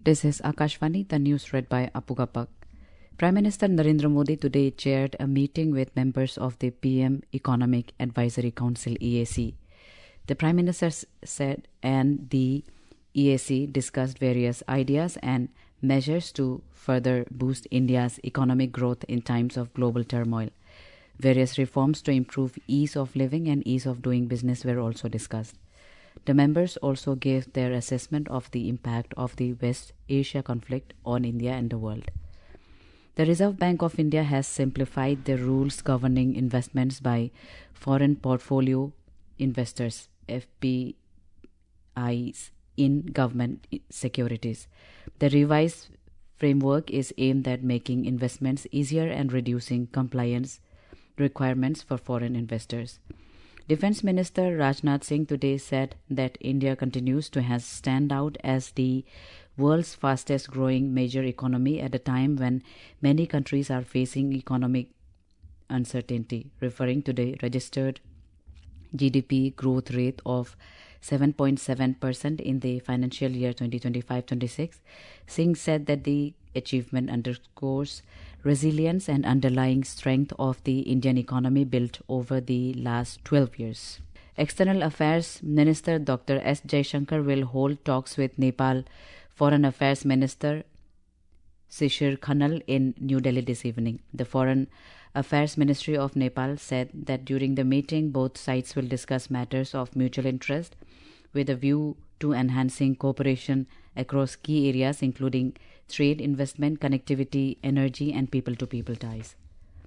This is Akashvani, the news read by Apugapak. Prime Minister Narendra Modi today chaired a meeting with members of the PM Economic Advisory Council EAC. The Prime Minister said and the EAC discussed various ideas and measures to further boost India's economic growth in times of global turmoil. Various reforms to improve ease of living and ease of doing business were also discussed. The members also gave their assessment of the impact of the West Asia conflict on India and the world. The Reserve Bank of India has simplified the rules governing investments by foreign portfolio investors, FPIs, in government securities. The revised framework is aimed at making investments easier and reducing compliance requirements for foreign investors. Defense Minister Rajnath Singh today said that India continues to stand out as the world's fastest growing major economy at a time when many countries are facing economic uncertainty, referring to the registered GDP growth rate of 7.7% in the financial year 2025-26. Singh said that the achievement underscores resilience and underlying strength of the Indian economy built over the last 12 years. External Affairs Minister Dr. S. Jaishankar will hold talks with Nepal Foreign Affairs Minister Shishir Khanal in New Delhi this evening. The Foreign Affairs Ministry of Nepal said that during the meeting, both sides will discuss matters of mutual interest with a view to enhancing cooperation across key areas including trade, investment, connectivity, energy, and people-to-people ties.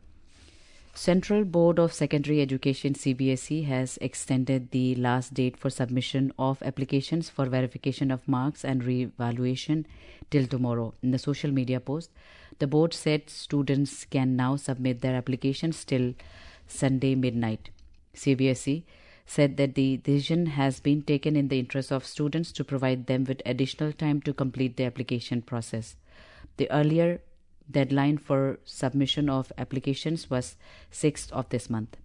Central Board of Secondary Education CBSE has extended the last date for submission of applications for verification of marks and re-evaluation till tomorrow. In the social media post, the board said students can now submit their applications till Sunday midnight. CBSE said that the decision has been taken in the interest of students to provide them with additional time to complete the application process. The earlier deadline for submission of applications was 6th of this month.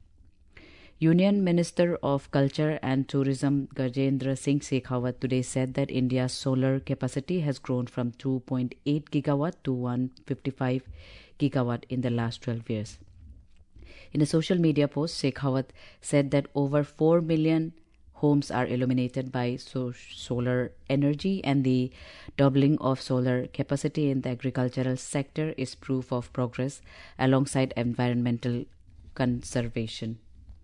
Union Minister of Culture and Tourism Gajendra Singh Shekhawat today said that India's solar capacity has grown from 2.8 gigawatt to 155 gigawatt in the last 12 years. In a social media post, Shekhawat said that over 4 million homes are illuminated by solar energy, and the doubling of solar capacity in the agricultural sector is proof of progress alongside environmental conservation.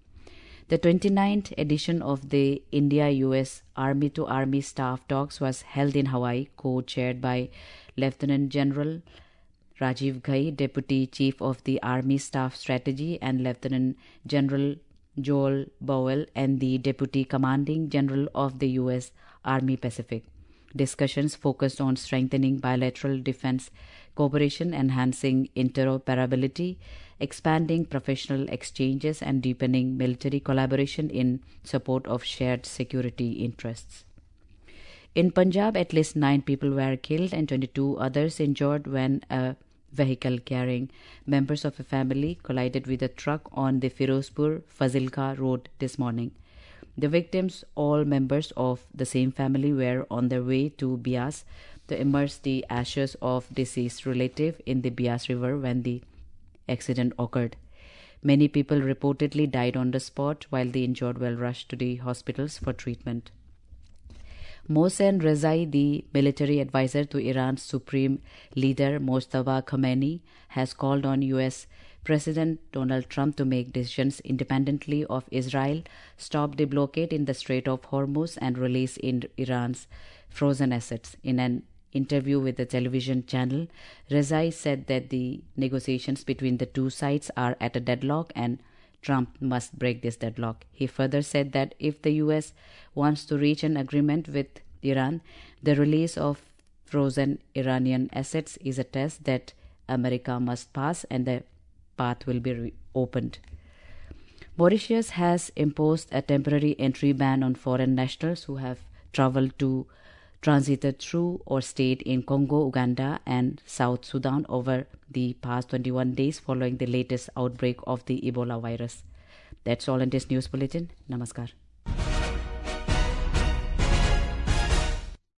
The 29th edition of the India-US Army-to-Army Staff Talks was held in Hawaii, co-chaired by Lieutenant General Rajiv Ghai, Deputy Chief of the Army Staff Strategy, and Lieutenant General Joel Bowell, and the Deputy Commanding General of the U.S. Army Pacific. Discussions focused on strengthening bilateral defense cooperation, enhancing interoperability, expanding professional exchanges, and deepening military collaboration in support of shared security interests. In Punjab, at least 9 people were killed and 22 others injured when a vehicle carrying members of a family collided with a truck on the Firozpur Fazilka road this morning. The victims, all members of the same family, were on their way to Bias to immerse the ashes of deceased relative in the Bias River when the accident occurred. Many people reportedly died on the spot, while the injured were rushed to the hospitals for treatment. Mohsen Rezai, the military advisor to Iran's supreme leader Mojtaba Khamenei, has called on U.S. President Donald Trump to make decisions independently of Israel, stop the blockade in the Strait of Hormuz, and release Iran's frozen assets. In an interview with the television channel, Rezai said that the negotiations between the two sides are at a deadlock and Trump must break this deadlock. He further said that if the U.S. wants to reach an agreement with Iran, the release of frozen Iranian assets is a test that America must pass, and the path will be opened. Mauritius has imposed a temporary entry ban on foreign nationals who have transited through or stayed in Congo, Uganda, and South Sudan over the past 21 days following the latest outbreak of the Ebola virus. That's all in this news bulletin. Namaskar.